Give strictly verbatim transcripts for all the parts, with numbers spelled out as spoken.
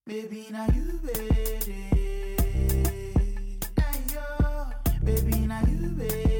Baby, now you ready? Ayo. Baby, now you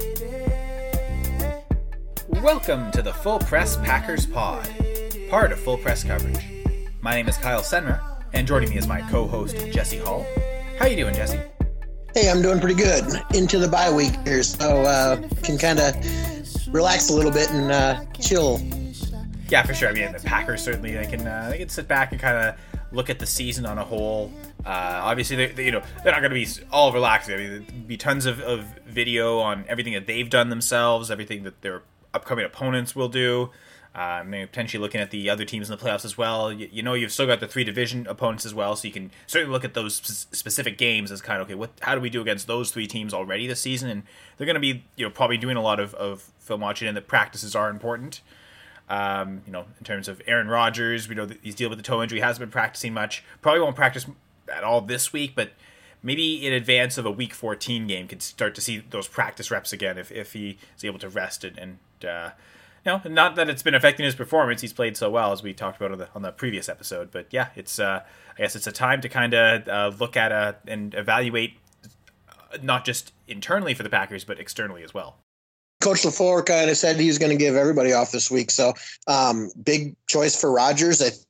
ready? Welcome to the Full Press Packers Pod, part of Full Press Coverage. My name is Kyle Senra, and joining me is my co-host Jesse Hall. How you doing, Jesse? Hey, I'm doing pretty good. Into the bye week here, so uh, can kind of relax a little bit and uh, chill. Yeah, for sure. I mean, the Packers certainly they can uh, they can sit back and kind of look at the season on a whole. Uh, obviously, they, they, you know, they're not going to be all relaxing. I mean, there'll be tons of, of video on everything that they've done themselves, everything that their upcoming opponents will do. Uh, maybe potentially looking at the other teams in the playoffs as well. You, you know, you've still got the three division opponents as well, so you can certainly look at those sp- specific games as kind of, okay, what, how do we do against those three teams already this season? And they're going to be, you know, probably doing a lot of, of film watching, and the practices are important. Um, you know, in terms of Aaron Rodgers, we know that he's dealing with the toe injury, hasn't been practicing much. Probably won't practice at all this week, but maybe in advance of a Week fourteen game, could start to see those practice reps again if, if he is able to rest it. And, uh, you know, not that it's been affecting his performance. He's played so well, as we talked about on the on the previous episode. But yeah, it's uh, I guess it's a time to kind of uh, look at uh, and evaluate not just internally for the Packers, but externally as well. Coach LaFleur kind of said he was going to give everybody off this week, so um, big choice for Rodgers. I,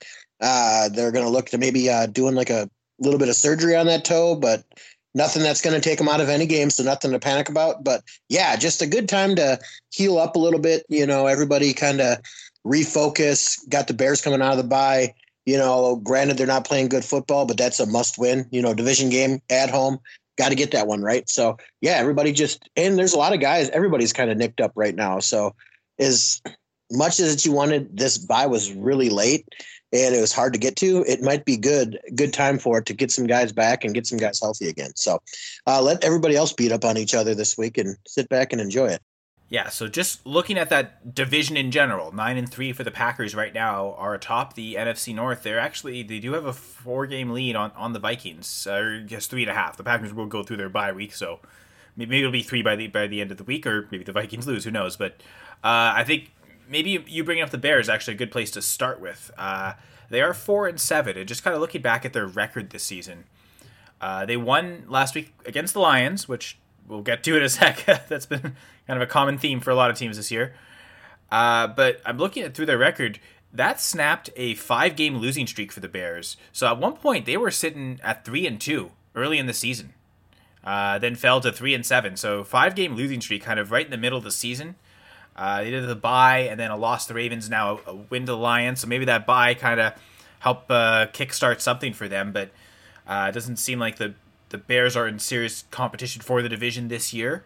uh, they're going to look to maybe uh, doing like a little bit of surgery on that toe, but nothing that's going to take him out of any game, so nothing to panic about. But yeah, just a good time to heal up a little bit. You know, everybody kind of refocus. Got the Bears coming out of the bye. You know, granted they're not playing good football, but that's a must win. You know, division game at home. Got to get that one right. So yeah, everybody just, and there's a lot of guys, everybody's kind of nicked up right now. So as much as you wanted, this bye was really late and it was hard to get to, it might be good, good time for it to get some guys back and get some guys healthy again. So uh, let everybody else beat up on each other this week and sit back and enjoy it. Yeah, so just looking at that division in general, nine and three for the Packers right now are atop the N F C North. They're actually they do have a four-game lead on, on the Vikings, or I guess three and a half. The Packers will go through their bye week, so maybe it'll be three by the by the end of the week, or maybe the Vikings lose. Who knows? But uh, I think maybe you bringing up the Bears is actually a good place to start with. Uh, they are four and seven, and just kind of looking back at their record this season, uh, they won last week against the Lions, which we'll get to in a sec. That's been kind of a common theme for a lot of teams this year. Uh, but I'm looking at through their record. That snapped a five-game losing streak for the Bears. So at one point, they were sitting at three and two early in the season. Uh, then fell to three and seven. So five-game losing streak, kind of right in the middle of the season. Uh, they did the bye, and then a loss to the Ravens, now a win to the Lions. So maybe that bye kind of helped uh, kickstart something for them. But uh, it doesn't seem like the The Bears are in serious competition for the division this year.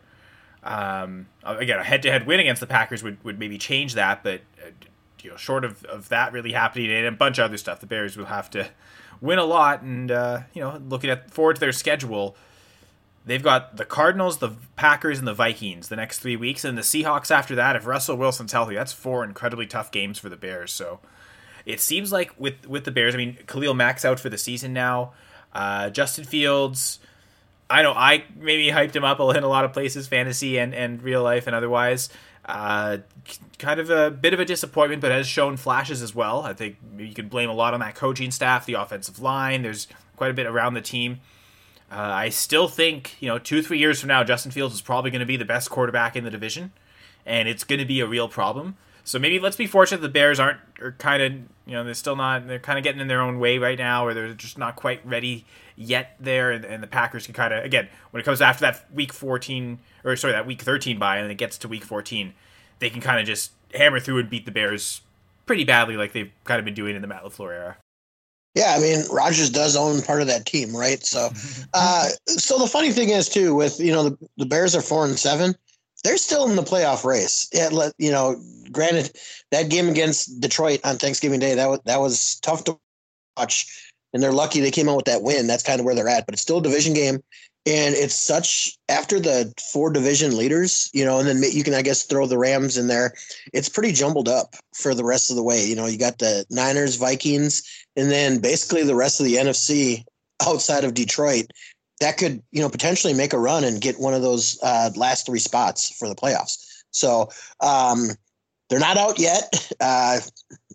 Um, again, a head-to-head win against the Packers would, would maybe change that, but uh, you know, short of, of that really happening and a bunch of other stuff, the Bears will have to win a lot. And uh, you know, looking at forward to their schedule, they've got the Cardinals, the Packers, and the Vikings the next three weeks, and the Seahawks after that. If Russell Wilson's healthy, that's four incredibly tough games for the Bears. So it seems like with with the Bears, I mean, Khalil Mack's out for the season now. Uh, Justin Fields, I know I maybe hyped him up in a lot of places, fantasy and, and real life and otherwise. Uh, kind of a bit of a disappointment, but has shown flashes as well. I think you could blame a lot on that coaching staff, the offensive line. There's quite a bit around the team. Uh, I still think, you know, two, three years from now, Justin Fields is probably going to be the best quarterback in the division, and it's going to be a real problem. So maybe let's be fortunate the Bears aren't are kind of, you know, they're still not, they're kind of getting in their own way right now, or they're just not quite ready yet there, and, and the Packers can kind of, again, when it comes after that week fourteen, or sorry, that week thirteen bye, and it gets to week fourteen, they can kind of just hammer through and beat the Bears pretty badly like they've kind of been doing in the Matt LaFleur era. Yeah, I mean, Rodgers does own part of that team, right? So, uh, so the funny thing is, too, with, you know, the, the Bears are four and seven. They're still in the playoff race. Yeah, you know, granted, that game against Detroit on Thanksgiving Day, that was, that was tough to watch, and they're lucky they came out with that win. That's kind of where they're at, but it's still a division game, and it's such, after the four division leaders, you know, and then you can, I guess, throw the Rams in there. It's pretty jumbled up for the rest of the way. You know, you got the Niners, Vikings, and then basically the rest of the N F C outside of Detroit. That could, you know, potentially make a run and get one of those uh, last three spots for the playoffs. So um, they're not out yet. Uh,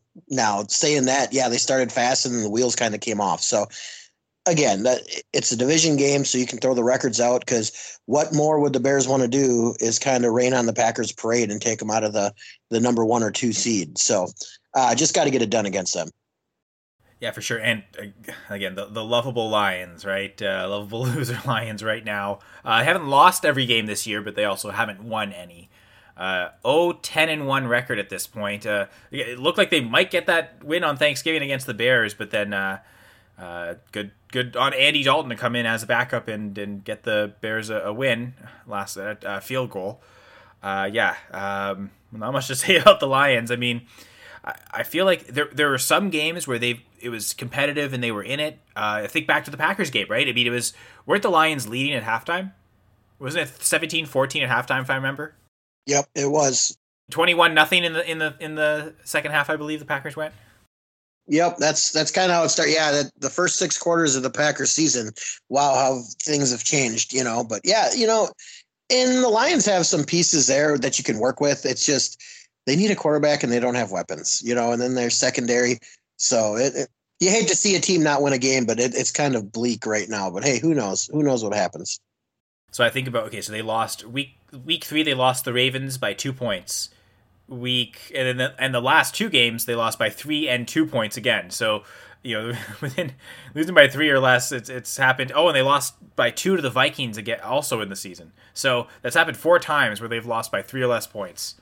Now, saying that, yeah, they started fast and then the wheels kind of came off. So again, that it's a division game, so you can throw the records out, because what more would the Bears want to do is kind of rain on the Packers parade and take them out of the, the number one or two seed. So uh, just got to get it done against them. Yeah, for sure. And uh, again, the, the lovable Lions, right? Uh, lovable loser Lions right now. Uh, haven't lost every game this year, but they also haven't won any. Uh, oh, ten and one record at this point. Uh, it looked like they might get that win on Thanksgiving against the Bears, but then uh, uh, good good on Andy Dalton to come in as a backup and, and get the Bears a, a win, last uh, field goal. Uh, yeah, um, not much to say about the Lions. I mean, I, I feel like there there were some games where they it was competitive and they were in it. Uh, I think back to the Packers game, right? I mean, it was, weren't the Lions leading at halftime? Wasn't it seventeen fourteen at halftime, if I remember? Yep, it was. twenty-one nothing in the in the in the second half, I believe the Packers went. Yep, that's that's kind of how it started. Yeah, that, the first six quarters of the Packers season, wow, how things have changed, you know. But yeah, you know, and the Lions have some pieces there that you can work with. It's just they need a quarterback and they don't have weapons, you know, and then they're secondary. So it, it you hate to see a team not win a game, but it, it's kind of bleak right now. But hey, who knows? Who knows what happens? So I think about, okay, so they lost week week three. They lost the Ravens by two points. Week and then the, and the last two games they lost by three and two points again. So you know, within losing by three or less, it's it's happened. Oh, and they lost by two to the Vikings again, also in the season. So that's happened four times where they've lost by three or less points.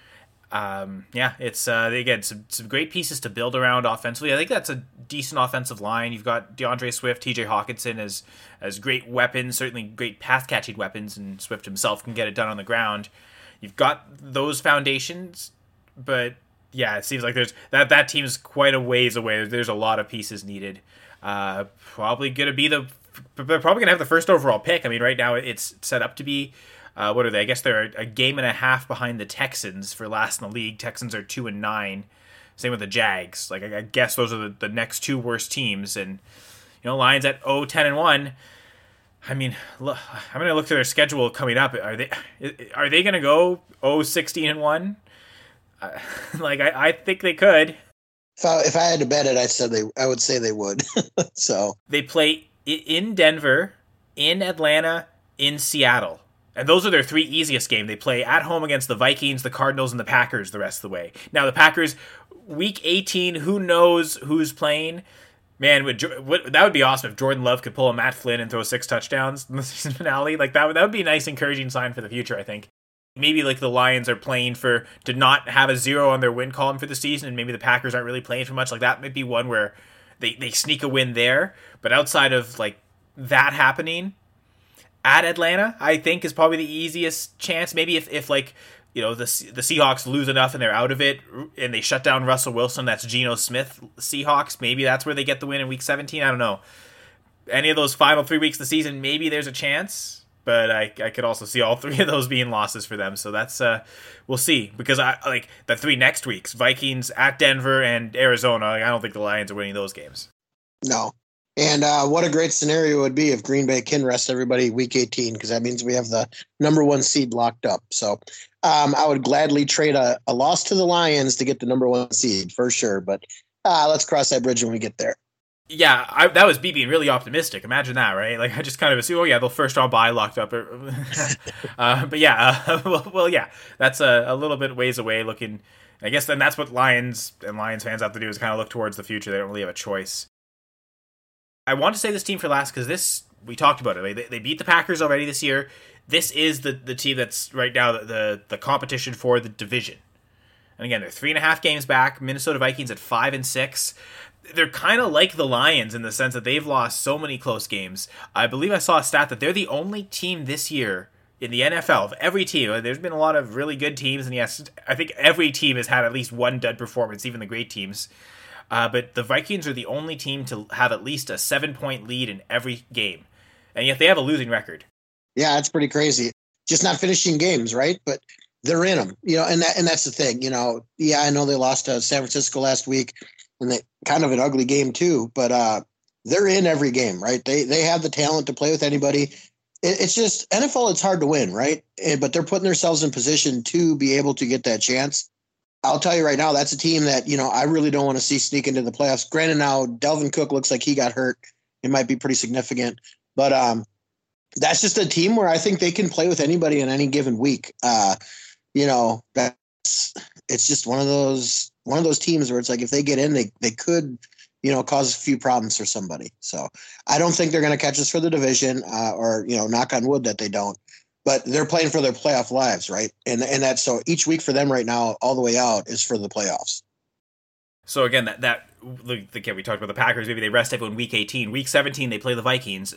Um, yeah, it's uh, again some some great pieces to build around offensively. I think that's a decent offensive line. You've got DeAndre Swift, T J Hawkinson as as great weapons, certainly great pass catching weapons, and Swift himself can get it done on the ground. You've got those foundations, but yeah, it seems like there's that that team's quite a ways away. There's a lot of pieces needed. Uh, probably gonna be the they're probably gonna have the first overall pick. I mean, right now it's set up to be. Uh, what are they? I guess they're a game and a half behind the Texans for last in the league. Texans are two and nine. Same with the Jags. Like I, I guess those are the, the next two worst teams. And you know, Lions at oh ten and one. I mean, look, I'm gonna look through their schedule coming up. Are they are they gonna go oh sixteen and one? Uh, like I, I think they could. If I, if I had to bet it, I said they. I would say they would. So they play in Denver, in Atlanta, in Seattle. And those are their three easiest games. They play at home against the Vikings, the Cardinals, and the Packers the rest of the way. Now, the Packers, week eighteen, who knows who's playing? Man, would, would, that would be awesome if Jordan Love could pull a Matt Flynn and throw six touchdowns in the season finale. Like that, that would be a nice, encouraging sign for the future, I think. Maybe like the Lions are playing for to not have a zero on their win column for the season, and maybe the Packers aren't really playing for much. Like that might be one where they, they sneak a win there. But outside of like that happening, at Atlanta, I think, is probably the easiest chance. Maybe if, if like, you know, the the Seahawks lose enough and they're out of it and they shut down Russell Wilson, that's Geno Smith Seahawks. Maybe that's where they get the win in week seventeen. I don't know. Any of those final three weeks of the season, maybe there's a chance. But I I could also see all three of those being losses for them. So that's, uh, we'll see. Because I like the three next weeks, Vikings at Denver and Arizona. Like, I don't think the Lions are winning those games. No. And uh, what a great scenario it would be if Green Bay can rest everybody week eighteen, because that means we have the number one seed locked up. So um, I would gladly trade a, a loss to the Lions to get the number one seed for sure. But uh, let's cross that bridge when we get there. Yeah, I, that was me being really optimistic. Imagine that, right? Like I just kind of assume, oh yeah, they'll first round bye locked up. uh, but yeah, uh, well, well, yeah, that's a, a little bit ways away. Looking, I guess then that's what Lions and Lions fans have to do is kind of look towards the future. They don't really have a choice. I want to say this team for last because this, we talked about it. They, they beat the Packers already this year. This is the, the team that's right now the, the, the competition for the division. And again, they're three and a half games back. Minnesota Vikings at five and six. They're kind of like the Lions in the sense that they've lost so many close games. I believe I saw a stat that they're the only team this year in the N F L of every team. There's been a lot of really good teams, and yes, I think every team has had at least one dud performance, even the great teams. Uh, but the Vikings are the only team to have at least a seven-point lead in every game. And yet they have a losing record. Yeah, that's pretty crazy. Just not finishing games, right? But they're in them. You know, and that and that's the thing. You know, yeah, I know they lost to San Francisco last week, and they kind of an ugly game too. But uh, they're in every game, right? They they have the talent to play with anybody. It, it's just N F L. It's hard to win, right? And, but they're putting themselves in position to be able to get that chance. I'll tell you right now, that's a team that, you know, I really don't want to see sneak into the playoffs. Granted, now Delvin Cook looks like he got hurt. It might be pretty significant, but um, that's just a team where I think they can play with anybody in any given week. Uh, you know, that's it's just one of those one of those teams where it's like if they get in, they they could, you know, cause a few problems for somebody. So I don't think they're going to catch us for the division, uh, or you know, knock on wood that they don't. But they're playing for their playoff lives, right? And and that's so each week for them right now, all the way out, is for the playoffs. So again, that that again, we talked about the Packers. Maybe they rest everyone week eighteen. Week seventeen, they play the Vikings.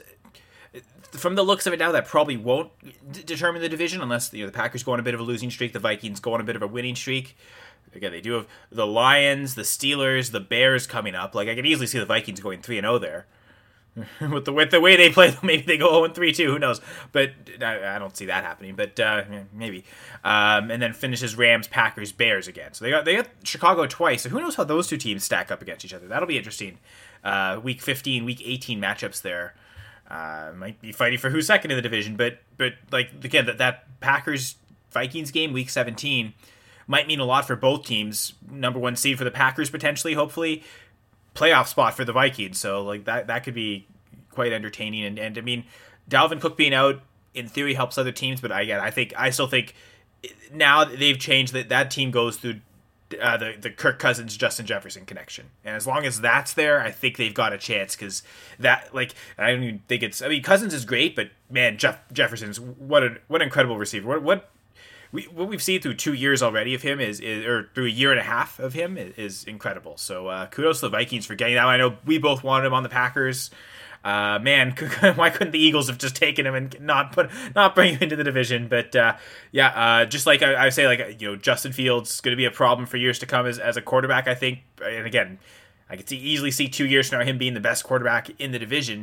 From the looks of it now, that probably won't d- determine the division unless you know the Packers go on a bit of a losing streak, the Vikings go on a bit of a winning streak. Again, they do have the Lions, the Steelers, the Bears coming up. Like I could easily see the Vikings going three and zero there. with the with the way they play, maybe they go zero and three too. Who knows? But I, I don't see that happening. But uh, maybe. Um, and then finishes Rams, Packers, Bears again. So they got they got Chicago twice. So who knows how those two teams stack up against each other? That'll be interesting. Uh, week fifteen, week eighteen matchups there. Uh, might be fighting for who's second in the division. But but like again, that that Packers Vikings game, week seventeen, might mean a lot for both teams. Number one seed for the Packers potentially, hopefully. Playoff spot for the Vikings, so like that that could be quite entertaining. And, and I mean, Dalvin Cook being out in theory helps other teams, but I again, I think I still think now that they've changed that that team goes through uh, the the Kirk Cousins Justin Jefferson connection, and as long as that's there, I think they've got a chance because that like I don't even think it's I mean Cousins is great, but man, Jeff Jefferson's what a what an incredible receiver. What what. We, what we've seen through two years already of him is, is or through a year and a half of him is, is incredible. So uh, kudos to the Vikings for getting that. I know we both wanted him on the Packers. Uh, man, why couldn't the Eagles have just taken him and not put not bring him into the division? But uh, yeah, uh, just like I, I say, like you know, Justin Fields is going to be a problem for years to come as as a quarterback. I think, and again, I could see, easily see two years from now him being the best quarterback in the division.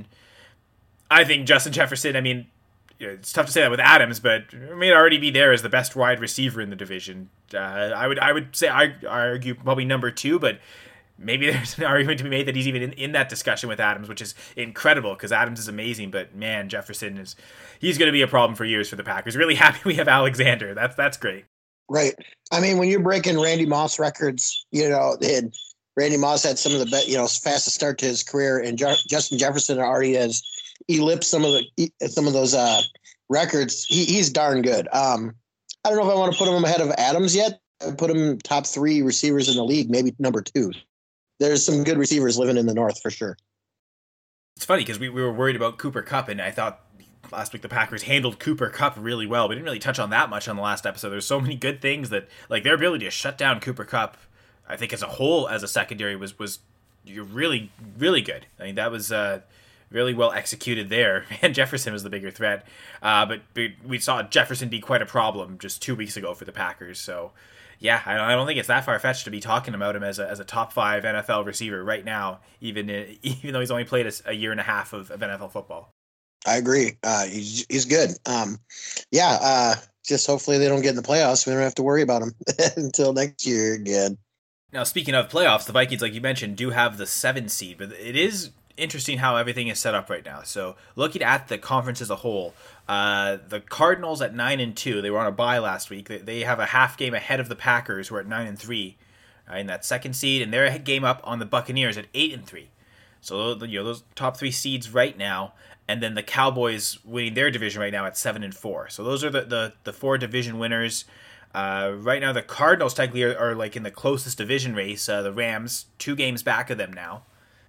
I think Justin Jefferson. I mean. It's tough to say that with Adams, but it may already be there as the best wide receiver in the division. Uh, I would I would say I, I argue probably number two, but maybe there's an argument to be made that he's even in, in that discussion with Adams, which is incredible because Adams is amazing. But man, Jefferson is he's going to be a problem for years for the Packers. Really happy we have Alexander. That's that's great. Right. I mean, when you're breaking Randy Moss records, you know, and Randy Moss had some of the best, you know, fastest start to his career, and Je- Justin Jefferson already has. Ellipse some of the some of those uh, records. He, he's darn good. Um, I don't know if I want to put him ahead of Adams yet. I would put him top three receivers in the league, maybe number two. There's some good receivers living in the North for sure. It's funny because we, we were worried about Cooper Kupp, and I thought last week the Packers handled Cooper Kupp really well. We didn't really touch on that much on the last episode. There's so many good things that, like their ability to shut down Cooper Kupp, I think as a whole, as a secondary, was was really, really good. I mean, that was... Uh, Really well executed there. And Jefferson was the bigger threat. Uh, but we saw Jefferson be quite a problem just two weeks ago for the Packers. So, yeah, I don't think it's that far-fetched to be talking about him as a, as a top five N F L receiver right now, even even though he's only played a, a year and a half of, of N F L football. I agree. Uh, he's, he's good. Um, yeah, uh, just hopefully they don't get in the playoffs. We don't have to worry about him until next year again. Now, speaking of playoffs, the Vikings, like you mentioned, do have the seven seed, but it is interesting how everything is set up right now. So looking at the conference as a whole, uh, the Cardinals at nine and two, they were on a bye last week. They, they have a half game ahead of the Packers, who are at nine and three uh, in that second seed, and they're a game up on the Buccaneers at eight and three. So you know those top three seeds right now, and then the Cowboys winning their division right now at seven and four. So those are the the, the four division winners. Uh, right now, the Cardinals technically are, are like in the closest division race. Uh, the Rams two games back of them now.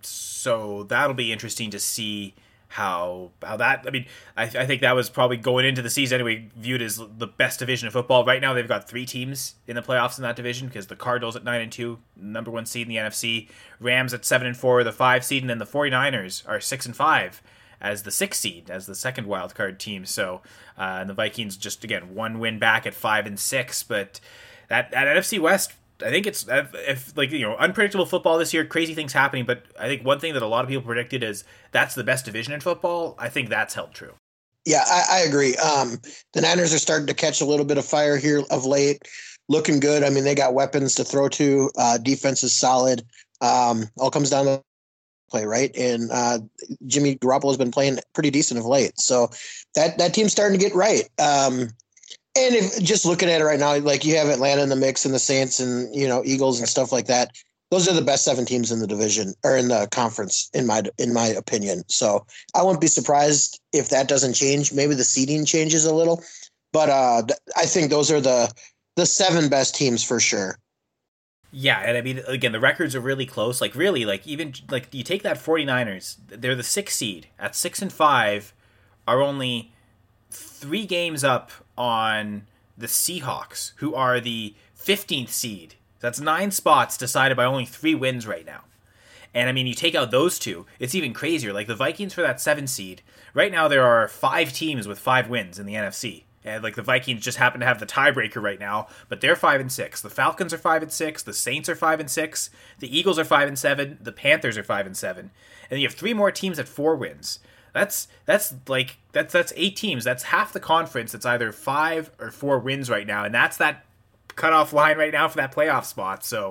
So that'll be interesting to see how how that. I mean, I, I think that was probably going into the season anyway viewed as the best division of football. Right now, they've got three teams in the playoffs in that division because the Cardinals at nine and two, number one seed in the N F C, Rams at seven and four, the five seed, and then the 49ers are six and five as the sixth seed, as the second wild card team. So uh, and the Vikings just again one win back at five and six, but that that N F C West. I think it's if like you know unpredictable football this year, crazy things happening. But I think one thing that a lot of people predicted is that's the best division in football. I think that's held true. Yeah, I, I agree. Um, the Niners are starting to catch a little bit of fire here of late, looking good. I mean, they got weapons to throw to. Uh, defense is solid. Um, all comes down to play, right? And uh, Jimmy Garoppolo has been playing pretty decent of late, so that that team's starting to get right. Um, And if just looking at it right now, like you have Atlanta in the mix and the Saints and, you know, Eagles and stuff like that. Those are the best seven teams in the division or in the conference, in my in my opinion. So I wouldn't be surprised if that doesn't change. Maybe the seeding changes a little, but uh, I think those are the the seven best teams for sure. Yeah, and I mean, again, the records are really close. Like, really, like, even, like, you take that 49ers, they're the sixth seed. At six and five are only three games up on the Seahawks, who are the fifteenth seed. That's nine spots decided by only three wins right now. And, I mean, you take out those two, it's even crazier. Like, the Vikings for that seven seed, right now there are five teams with five wins in the N F C. And like the Vikings just happen to have the tiebreaker right now, but they're five and six. The Falcons are five and six. The Saints are five and six. The Eagles are five and seven. The Panthers are five and seven. And then you have three more teams at four wins. That's that's like that's that's eight teams. That's half the conference. That's either five or four wins right now, and that's that cutoff line right now for that playoff spot. So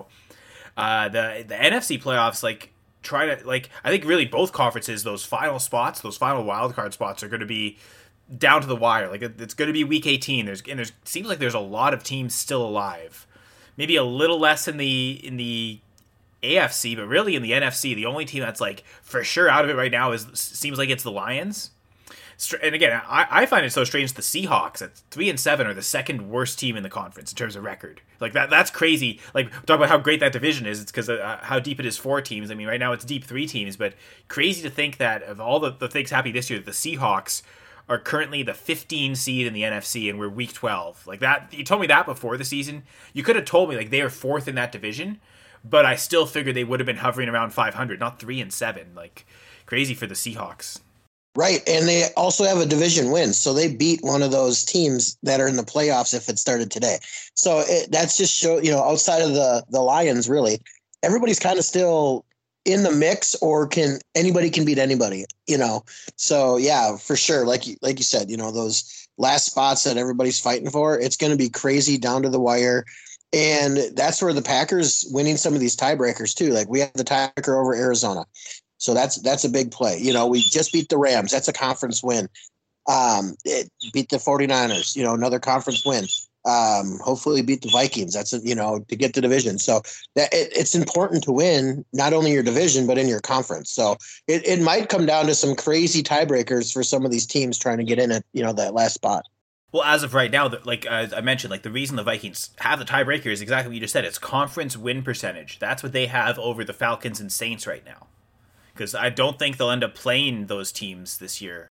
uh, the the N F C playoffs, like try to like I think really both conferences, those final spots, those final wild card spots are going to be down to the wire. Like it's going to be week eighteen. There's and there's seems like there's a lot of teams still alive. Maybe a little less in the in the A F C, but really in the N F C, the only team that's like for sure out of it right now is seems like it's the Lions. And again, I, I find it so strange the Seahawks at three and seven are the second worst team in the conference in terms of record. Like that that's crazy. Like talk about how great that division is. It's because uh, how deep it is four teams. I mean, right now it's deep three teams, but crazy to think that of all the, the things happening this year, the Seahawks are currently the fifteen seed in the N F C, and we're week twelve. Like that, you told me that before the season. You could have told me like they are fourth in that division, but I still figured they would have been hovering around five hundred, not three and seven. Like crazy for the Seahawks. Right, and they also have a division win, so they beat one of those teams that are in the playoffs if it started today. So it, that's just show you know outside of the the Lions, really, everybody's kind of still in the mix, or can anybody can beat anybody, you know. So yeah, for sure. Like you, like you said, you know, those last spots that everybody's fighting for, it's going to be crazy down to the wire. And that's where the Packers winning some of these tiebreakers too. Like we have the tiebreaker over Arizona. So that's, that's a big play. You know, we just beat the Rams. That's a conference win. Um, it beat the 49ers, you know, another conference win. Um, hopefully beat the Vikings. That's, you know, to get the division. So that it, it's important to win not only your division, but in your conference. So it, it might come down to some crazy tiebreakers for some of these teams trying to get in at, you know, that last spot. Well, as of right now, like uh, I mentioned, like the reason the Vikings have the tiebreaker is exactly what you just said. It's conference win percentage. That's what they have over the Falcons and Saints right now. Because I don't think they'll end up playing those teams this year.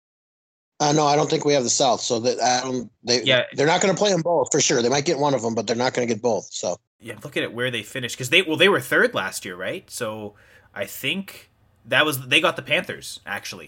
Uh, no, I don't think we have the South, so that I don't. They yeah. they're not going to play them both for sure. They might get one of them, but they're not going to get both. So yeah, look at it where they finished because they well they were third last year, right? So I think that was they got the Panthers actually,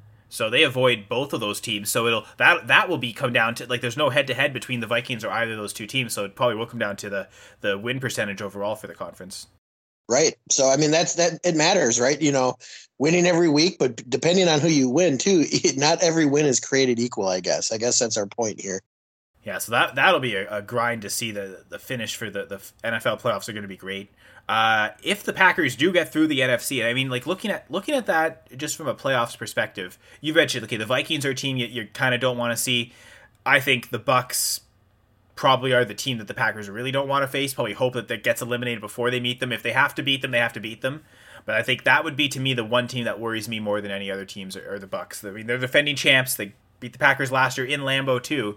so they avoid both of those teams. So it'll that that will be come down to like there's no head to head between the Vikings or either of those two teams. So it probably will come down to the the win percentage overall for the conference. Right. So, I mean, that's that it matters, right? You know, winning every week, but depending on who you win, too, not every win is created equal, I guess. I guess that's our point here. Yeah, so that, that'll be a, a grind to see. The, the finish for the, the N F L playoffs are going to be great. Uh, if the Packers do get through the N F C, I mean, like looking at looking at that just from a playoffs perspective, you mentioned, okay, the Vikings are a team you, you kind of don't want to see. I think the Bucks probably are the team that the Packers really don't want to face. Probably hope that that gets eliminated before they meet them. If they have to beat them, they have to beat them. But I think that would be, to me, the one team that worries me more than any other teams are, are the Bucks. I mean, they're defending champs. They beat the Packers last year in Lambeau too.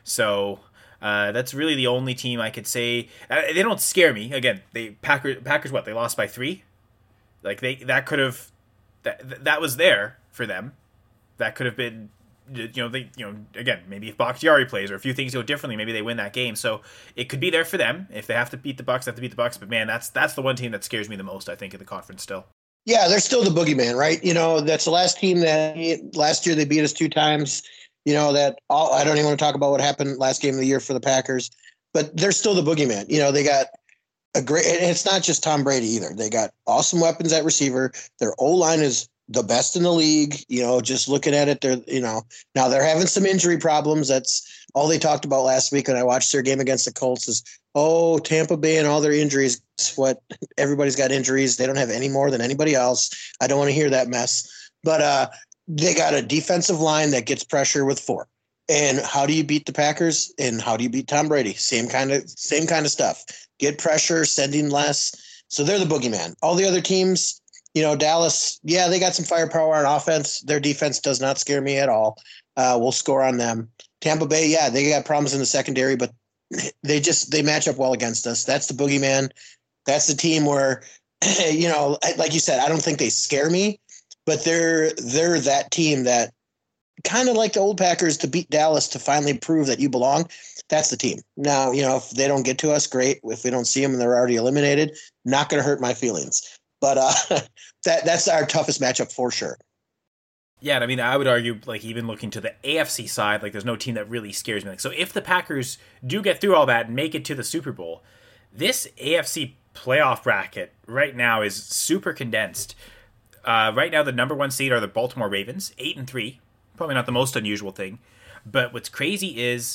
So uh, that's really the only team I could say. Uh, they don't scare me. Again, they Packers. Packers what? They lost by three. Like they that could have that that was there for them. That could have been. You know, they, you know, again, maybe if Bakhtiari plays or a few things go differently, maybe they win that game. So it could be there for them. If they have to beat the Bucks, they have to beat the Bucks. But man, that's that's the one team that scares me the most, I think, in the conference still. Yeah, they're still the boogeyman, right? You know, that's the last team that last year they beat us two times. You know, that all I don't even want to talk about what happened last game of the year for the Packers, but they're still the boogeyman. You know, they got a great, and it's not just Tom Brady either. They got awesome weapons at receiver. Their O-line is the best in the league, you know, just looking at it, they're, you know, now they're having some injury problems. That's all they talked about last week when I watched their game against the Colts is, oh, Tampa Bay and all their injuries. Guess what? Everybody's got injuries. They don't have any more than anybody else. I don't want to hear that mess. But uh, they got a defensive line that gets pressure with four. And how do you beat the Packers? And how do you beat Tom Brady? Same kind of same kind of stuff. Get pressure, sending less. So they're the boogeyman. All the other teams, you know, Dallas, yeah, they got some firepower on offense. Their defense does not scare me at all. Uh, we'll score on them. Tampa Bay, yeah, they got problems in the secondary, but they just they match up well against us. That's the boogeyman. That's the team where, you know, like you said, I don't think they scare me, but they're they're that team that kind of like the old Packers to beat Dallas to finally prove that you belong. That's the team. Now, you know, if they don't get to us, great. If we don't see them and they're already eliminated, not going to hurt my feelings. But uh, that that's our toughest matchup for sure. Yeah, and I mean, I would argue, like, even looking to the A F C side, like, there's no team that really scares me. Like, so if the Packers do get through all that and make it to the Super Bowl, this A F C playoff bracket right now is super condensed. Uh, right now, the number one seed are the Baltimore Ravens, eight and three. Probably not the most unusual thing. But what's crazy is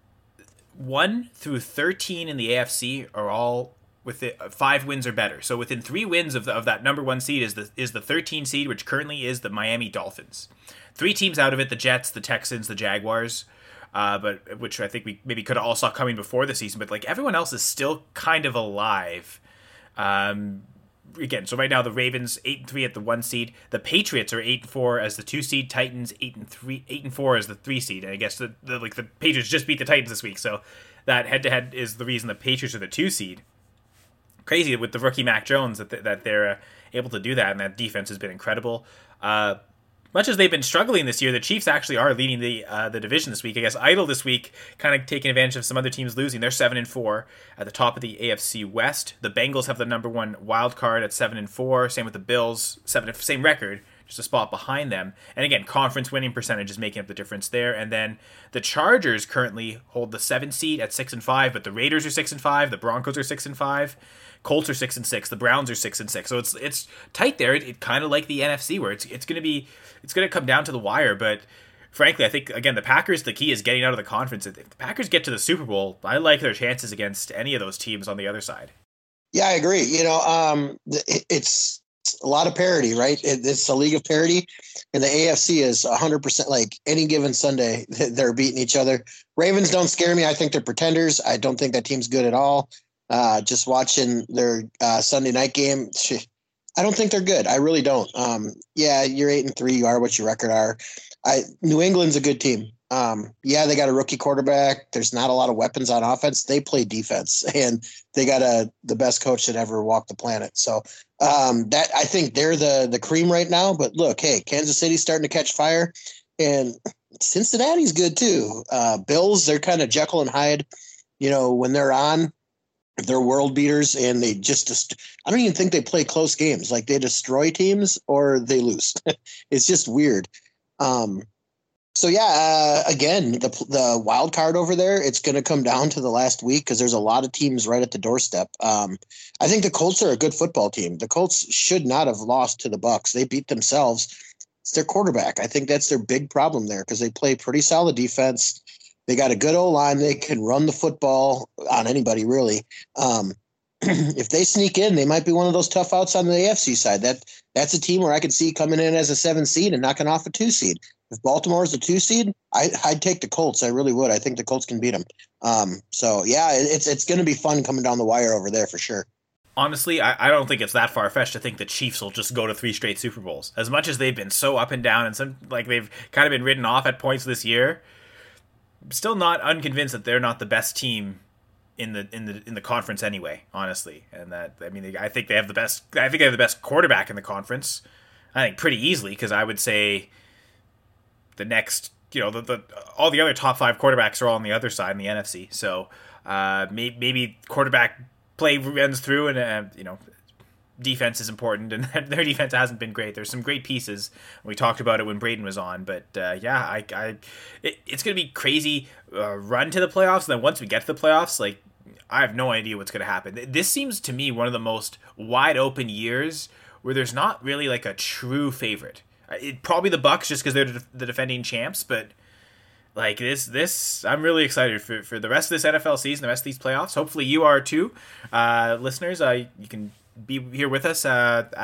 one through thirteen in the A F C are all with it, five wins or better. So within three wins of the, of that number one seed is the is the thirteen seed, which currently is the Miami Dolphins. Three teams out of it: the Jets, the Texans, the Jaguars. Uh, but which I think we maybe could have all saw coming before the season. But like everyone else is still kind of alive. Um, again, so right now the Ravens eight and three at the one seed. The Patriots are eight and four as the two seed. Titans eight and three, eight and four as the three seed. And I guess the, the like the Patriots just beat the Titans this week, so that head to head is the reason the Patriots are the two seed. Crazy with the rookie Mac Jones that th- that they're uh, able to do that, and that defense has been incredible. Uh, much as they've been struggling this year, the Chiefs actually are leading the uh, the division this week. I guess Idle this week, kind of taking advantage of some other teams losing. They're seven and four at the top of the A F C West. The Bengals have the number one wild card at seven and four. Same with the Bills, seven same record, just a spot behind them. And again, conference winning percentage is making up the difference there. And then the Chargers currently hold the seven seed at six and five, but the Raiders are six and five. The Broncos are six and five. Colts are six and six. The Browns are six and six. So it's it's tight there. It, it kind of like the N F C where it's it's going to be it's going to come down to the wire. But frankly, I think again the Packers. The key is getting out of the conference. If the Packers get to the Super Bowl, I like their chances against any of those teams on the other side. Yeah, I agree. You know, um, it, it's a lot of parity, right? It, it's a league of parity, and the A F C is one hundred percent like any given Sunday they're beating each other. Ravens don't scare me. I think they're pretenders. I don't think that team's good at all. Uh, just watching their uh, Sunday night game, I don't think they're good. I really don't. Um, yeah, you're eight and three. You are what your record are. I New England's a good team. Um, yeah, they got a rookie quarterback. There's not a lot of weapons on offense. They play defense, and they got a the best coach that ever walked the planet. So um, that I think they're the the cream right now. But look, hey, Kansas City's starting to catch fire, and Cincinnati's good too. Uh, Bills, they're kind of Jekyll and Hyde. You know, when they're on, they're world beaters, and they just, just I don't even think they play close games. Like they destroy teams or they lose. It's just weird. Um, so yeah, uh, again, the the wild card over there, it's going to come down to the last week because there's a lot of teams right at the doorstep. Um, I think the Colts are a good football team. The Colts should not have lost to the Bucs. They beat themselves. It's their quarterback. I think that's their big problem there because they play pretty solid defense. They got a good O-line. They can run the football on anybody, really. Um, if they sneak in, they might be one of those tough outs on the A F C side. That That's a team where I could see coming in as a seven seed and knocking off a two seed. If Baltimore is a two seed, I, I'd take the Colts. I really would. I think the Colts can beat them. Um, so, yeah, it's it's going to be fun coming down the wire over there for sure. Honestly, I, I don't think it's that far-fetched to think the Chiefs will just go to three straight Super Bowls. As much as they've been so up and down and some like they've kind of been written off at points this year, still not unconvinced that they're not the best team in the in the in the conference anyway, honestly. And that I mean, I think they have the best. I think they have the best quarterback in the conference. I think pretty easily because I would say the next, you know, the, the all the other top five quarterbacks are all on the other side in the N F C. So uh, maybe, maybe quarterback play runs through, and uh, you know, defense is important, and their defense hasn't been great. There's some great pieces. We talked about it when Braden was on, but uh, yeah, I, I it, it's going to be crazy uh, run to the playoffs. And then once we get to the playoffs, like I have no idea what's going to happen. This seems to me one of the most wide open years where there's not really like a true favorite. It probably the Bucks just because they're the defending champs, but like this, this I'm really excited for for the rest of this N F L season, the rest of these playoffs. Hopefully, you are too, uh, listeners. Uh, you can be here with us uh, at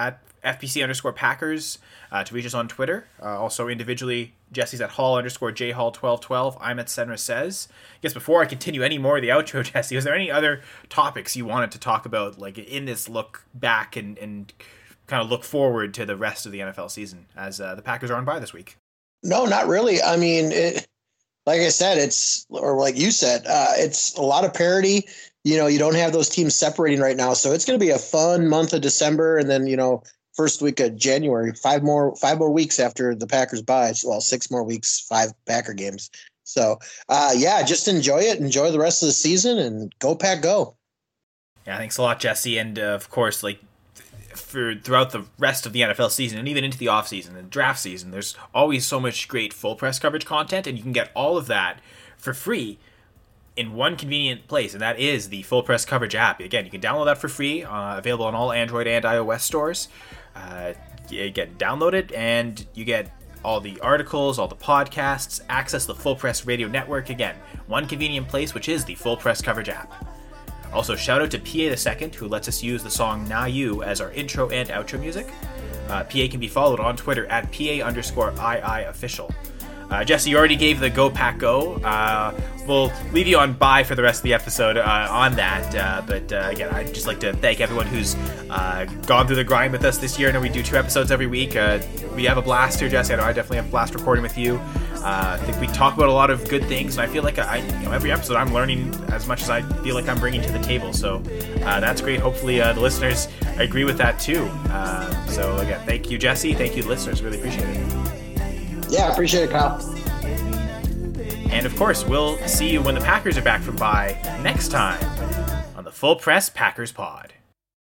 F P C underscore Packers uh, to reach us on Twitter. Uh, also individually, Jesse's at Hall underscore J Hall twelve twelve. I'm at Senra Says. I guess before I continue any more of the outro, Jesse, is there any other topics you wanted to talk about, like in this look back and, and kind of look forward to the rest of the N F L season as uh, the Packers are on bye this week? No, not really. I mean, it, like I said, it's, or like you said, uh, it's a lot of parity. You know, you don't have those teams separating right now. So it's going to be a fun month of December. And then, you know, first week of January, five more, five more weeks after the Packers bye. Well, six more weeks, five Packer games. So, uh, yeah, just enjoy it. Enjoy the rest of the season and go Pack, go. Yeah, thanks a lot, Jesse. And uh, of course, like, for throughout the rest of the N F L season and even into the offseason and draft season, there's always so much great full press coverage content, and you can get all of that for free in one convenient place, and that is the Full Press Coverage app. Again, you can download that for free, uh, available on all Android and iOS stores. Uh, you get downloaded, and you get all the articles, all the podcasts, access the Full Press Radio Network. Again, one convenient place, which is the Full Press Coverage app. Also, shout out to P A the Second, who lets us use the song Now You as our intro and outro music. Uh, P A can be followed on Twitter at P A underscore II official. Uh, Jesse, you already gave the Go Pack Go. Uh, we'll leave you on bye for the rest of the episode uh, on that. Uh, but uh, again, I'd just like to thank everyone who's uh, gone through the grind with us this year. I know we do two episodes every week. Uh, we have a blast here, Jesse. I know I definitely have a blast recording with you. Uh, I think we talk about a lot of good things, and I feel like I, you know, every episode I'm learning as much as I feel like I'm bringing to the table. So uh, that's great. Hopefully uh, the listeners agree with that too. Uh, so again, thank you, Jesse. Thank you, listeners. Really appreciate it. Yeah, I appreciate it, Kyle. And of course, we'll see you when the Packers are back from bye next time on the Full Press Packers Pod.